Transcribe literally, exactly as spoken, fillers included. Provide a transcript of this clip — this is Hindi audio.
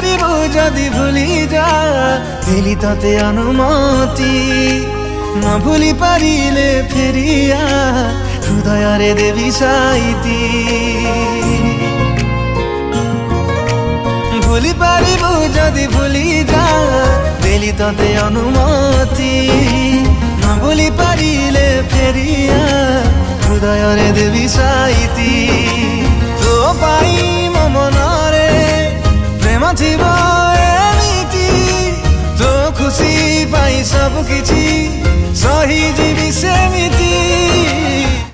पारिबु जदि भूली जा देली तते अनुमति न भूली पारिले फेरिया हृदय रे देवी साइती भूली पारिबु जदि भूली जा देली तते अनुमति न भूली पारिले फेरिया हृदय रे देवी साइती तो पाई मो मनरे प्रेम थिबो एमिति तो खुशी पाई सब किछि